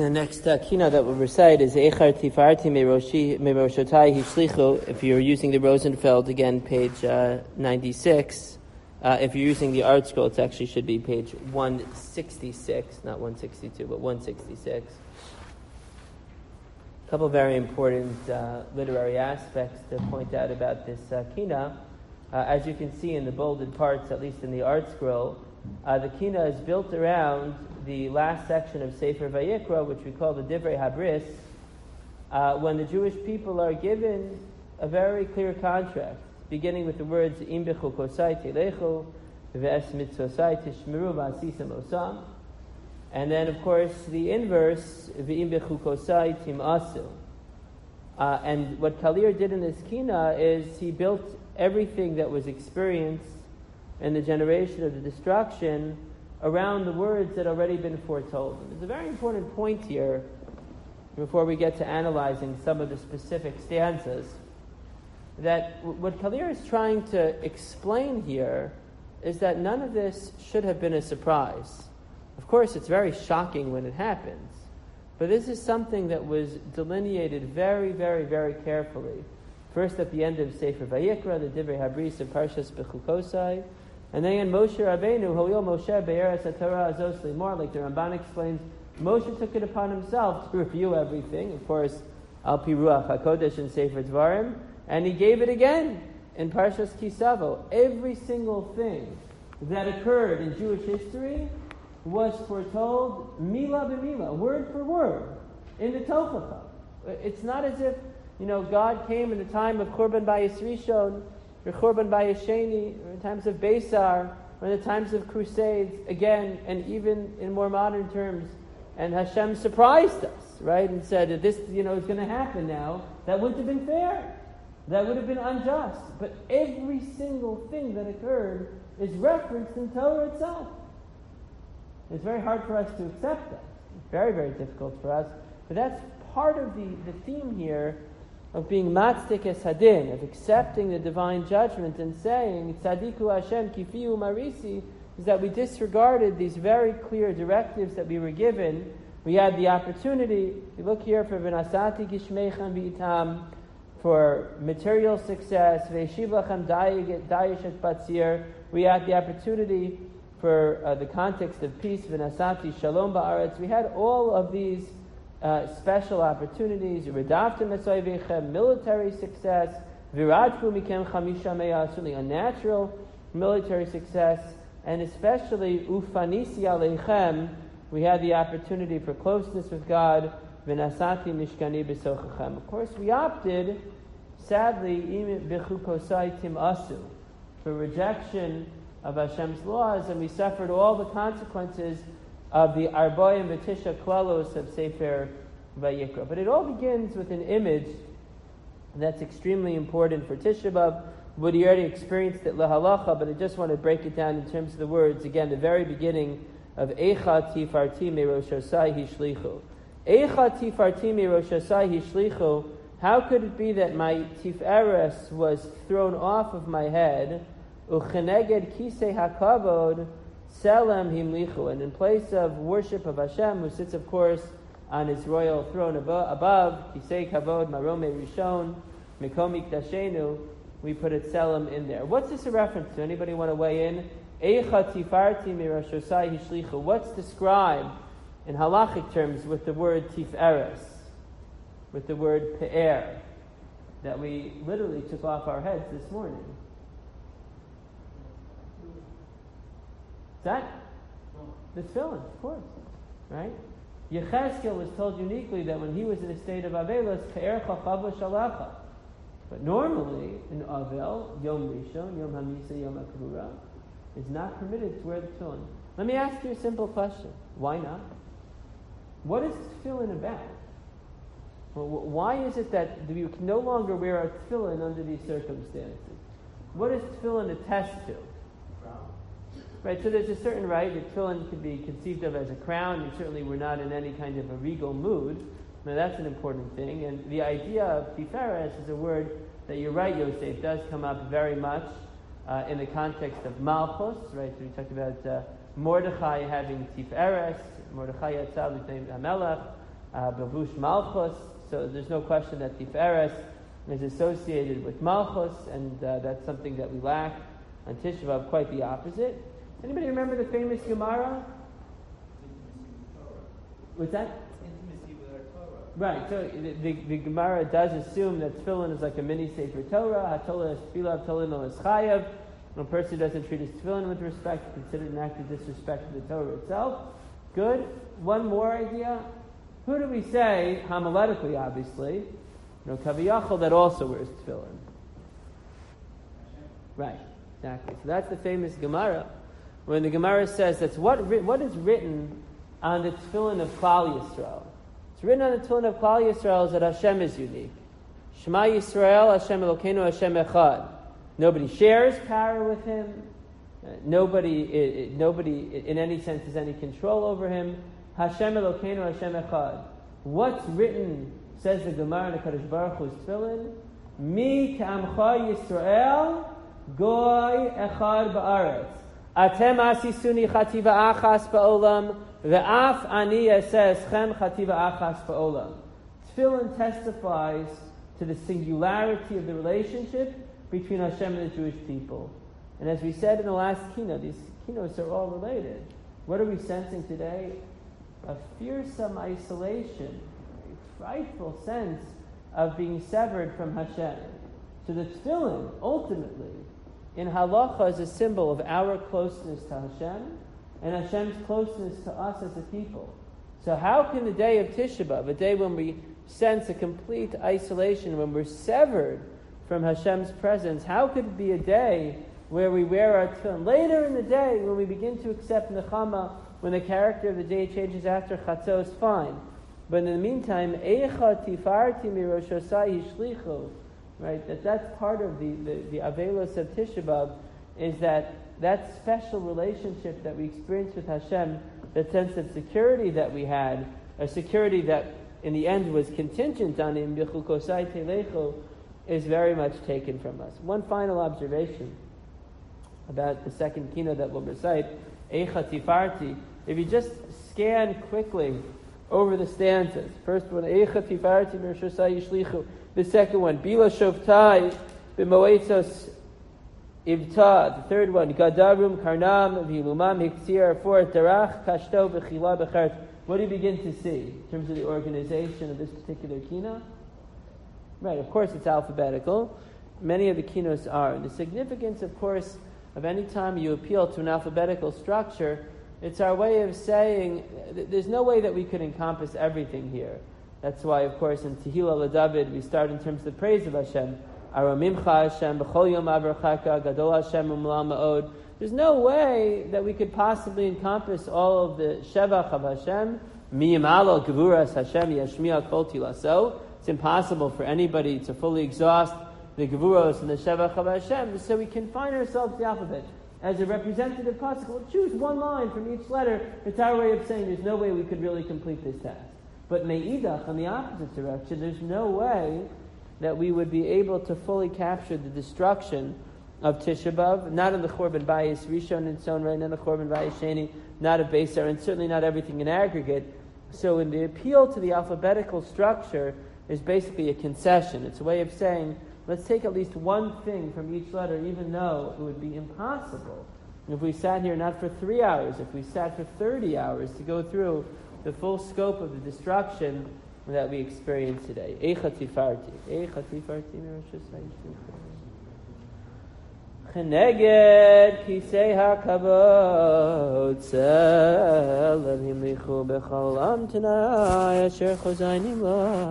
The next kina that we'll recite is Eichar Tifarti Meroshotai Hishlichu. If you're using the Rosenfeld, again, page 96. If you're using the Art Scroll, it actually should be page 166, not 162, but 166. A couple of very important literary aspects to point out about this kina. As you can see in the bolded parts, at least in the Art Scroll, the kina is built around the last section of Sefer Vayikra, which we call the Divrei Habris, when the Jewish people are given a very clear contract, beginning with the words Im b'chukosai telechu, v'es mitzvosai tishmeru v'asisem osam, and then of course the inverse V'im b'chukosai timasu. And what Kalir did in this kina is he built everything that was experienced in the generation of the destruction around the words that had already been foretold. And there's a very important point here before we get to analyzing some of the specific stanzas, that what Kalir is trying to explain here is that none of this should have been a surprise. Of course, it's very shocking when it happens, but this is something that was delineated very, very, very carefully. First at the end of Sefer Vayikra, the Divrei Habris of Parshas Bechukosai, and then in Moshe Rabbeinu, Holil Moshe Be'eretz HaTorah Azos Limor, like the Ramban explains, Moshe took it upon himself to review everything, of course, Al Pi Ruach HaKodesh in Sefer Dvarim, and he gave it again in Parshas Kisavo. Every single thing that occurred in Jewish history was foretold mila b'mila, word for word, in the Tochacha. It's not as if, God came in the time of Churban Bayis Rishon, or Churban Bayis Sheni, or in times of Beisar, or in the times of Crusades, again, and even in more modern terms, and Hashem surprised us, right, and said that this, is going to happen now. That wouldn't have been fair. That would have been unjust. But every single thing that occurred is referenced in Torah itself. It's very hard for us to accept that. It's very, very difficult for us. But that's part of the theme here of being matzdik es hadin, of accepting the divine judgment and saying, tzadiku Hashem kifiu marisi, is that we disregarded these very clear directives that we were given. We had the opportunity, you look here for v'nasati gishmeichem v'itam, for material success, v'yeshiv lachem dayish et batzir. We had the opportunity for the context of peace, v'nasati shalom ba'aretz. We had all of these special opportunities, military success, certainly a natural military success, and especially ufanisi aleichem, we had the opportunity for closeness with God, v'nasati mishkani b'sochachem. Of course, we opted, sadly, b'chukosai timasu, for rejection of Hashem's laws, and we suffered all the consequences of the Arba'im V'Tisha Klalos of Sefer Vayikra. But it all begins with an image that's extremely important for Tisha B'Av. Woody already experienced it lahalacha, but I just want to break it down in terms of the words. Again, the very beginning of Eicha Tifarti Meroshosai Hishlichu. Eicha Tifarti Meroshosai Hishlichu. How could it be that my Tiferes was thrown off of my head? Ucheneged Kisei HaKavod Selem Himlichu, and in place of worship of Hashem, who sits, of course, on his royal throne above, Kisei Kavod Marome Rishon Mikom Mikdashenu, we put it Selem in there. What's this a reference to? Anybody want to weigh in? Eicha Tifarti Mirashosai Hishlichu. What's described in halachic terms with the word Tiferes, with the word Pe'er, that we literally took off our heads this morning? That? The tefillin, of course, right? Yechezkel was told uniquely that when he was in a state of Avelos, Pe'er Chachava Shalacha. But normally, in Avel, Yom Rishon, Yom Hamisa, Yom HaKvura, is not permitted to wear the tefillin. Let me ask you a simple question. Why not? What is tefillin about? Well, why is it that we can no longer wear our tefillin under these circumstances? What does tefillin attest to? Right, so there's a certain right that tefillin could be conceived of as a crown, and certainly we're not in any kind of a regal mood. Now that's an important thing. And the idea of tiferes is a word that, you're right, Yosef, does come up very much in the context of Malchus, right? So we talked about Mordechai having tiferes, Mordechai Yatzal L'Fnei HaMelech, Bavush Malchus. So there's no question that Tiferes is associated with Malchus, and that's something that we lack on Tisha B'Av, quite the opposite. Anybody remember the famous Gemara? What's that? Intimacy with our Torah. Right, so the Gemara does assume that tefillin is like a mini Sefer Torah. HaTorah is tefillah, tefillin is chayav. When a person doesn't treat his tefillin with respect, considered an act of disrespect to the Torah itself. Good. One more idea. Who do we say, homiletically obviously, Kaviyachal, that also wears tefillin? Right, exactly. So that's the famous Gemara, when the Gemara says that's what is written on the tefillin of Klal Yisrael. It's written on the tefillin of Klal Yisrael is that Hashem is unique. Shema Yisrael, Hashem Elokeinu, Hashem Echad. Nobody shares power with him. Nobody in any sense has any control over him. Hashem Elokeinu, Hashem Echad. What's written, says the Gemara in the Kadosh Baruch Hu's tefillin, Mi ka'amcha Yisrael, goy echad ba'aretz. Atem asisuni chativa achas ba'olam, ve'af ani eseschem chativa achas ba'olam. Tefillin testifies to the singularity of the relationship between Hashem and the Jewish people. And as we said in the last keynote, these keynotes are all related. What are we sensing today? A fearsome isolation, a frightful sense of being severed from Hashem. So the tefillin, ultimately, in halacha is a symbol of our closeness to Hashem and Hashem's closeness to us as a people. So how can the day of Tisha B'Av, a day when we sense a complete isolation, when we're severed from Hashem's presence, how could it be a day where we wear our tefillin? Later in the day, when we begin to accept nechama, when the character of the day changes after chatzos, fine. But in the meantime, eicha tifarti miroshosai yishlichu, right? That's part of the avelos of Tisha B'Av, is that special relationship that we experience with Hashem, that sense of security that we had, a security that in the end was contingent on him, b'chukosai telechu, is very much taken from us. One final observation about the second keynote that we'll recite, Eicha Tifarti. If you just scan quickly over the stanzas, first one, Eicha Tifarti Mershosai Yishlichu. The second one, Bila Shovtai B'moetzos Ivta. The third one, Gadarum Karnam V'ilumam Hiktir. Fourth, Darach Kashto B'chila B'chart. What do you begin to see in terms of the organization of this particular keynote? Right, of course it's alphabetical. Many of the keynotes are. And the significance, of course, of any time you appeal to an alphabetical structure, it's our way of saying there's no way that we could encompass everything here. That's why, of course, in Tehillah LeDavid, we start in terms of the praise of Hashem. Aramimcha Hashem, B'chol Yom Avrachaka, Gadol Hashem Umla Ma'od. There's no way that we could possibly encompass all of the Shevach of Hashem. Miyimalo Gevuras Hashem Yashmiya Kol Tilaso. It's impossible for anybody to fully exhaust the Gevuros and the Shevach of Hashem, so we confine ourselves to the alphabet. As a representative pasuk, we'll choose one line from each letter. It's our way of saying there's no way we could really complete this task. But me'idach, on the opposite direction, there's no way that we would be able to fully capture the destruction of Tisha B'Av, not in the Chorban Bayis Rishon and so on, right, not in the Chorban Bayis Sheni, not of Beisar, and certainly not everything in aggregate. So in the appeal to the alphabetical structure is basically a concession. It's a way of saying, let's take at least one thing from each letter, even though it would be impossible if we sat here not for 3 hours, if we sat for 30 hours to go through the full scope of the destruction that we experience today. Eicha Tifarti. Eicha Tifarti Mershosai Yishlichu. Cheneged Kisei HaKavod Tzel Himlichu B'chol Amtanai Asher Chozaynim Lo